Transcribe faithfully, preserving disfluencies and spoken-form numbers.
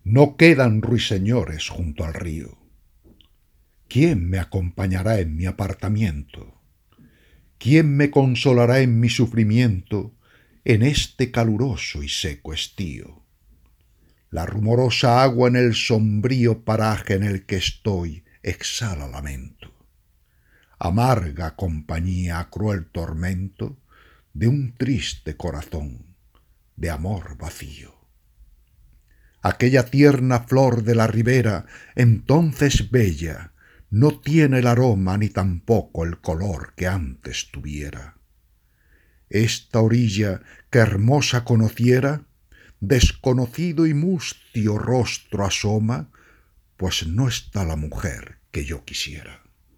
No quedan ruiseñores junto al río. ¿Quién me acompañará en mi apartamiento? ¿Quién me consolará en mi sufrimiento en este caluroso y seco estío? La rumorosa agua en el sombrío paraje en el que estoy exhala lamento. Amarga compañía a cruel tormento de un triste corazón de amor vacío. Aquella tierna flor de la ribera, entonces bella, no tiene el aroma ni tampoco el color que antes tuviera. Esta orilla que hermosa conociera, desconocido y mustio rostro asoma, pues no está la mujer que yo quisiera.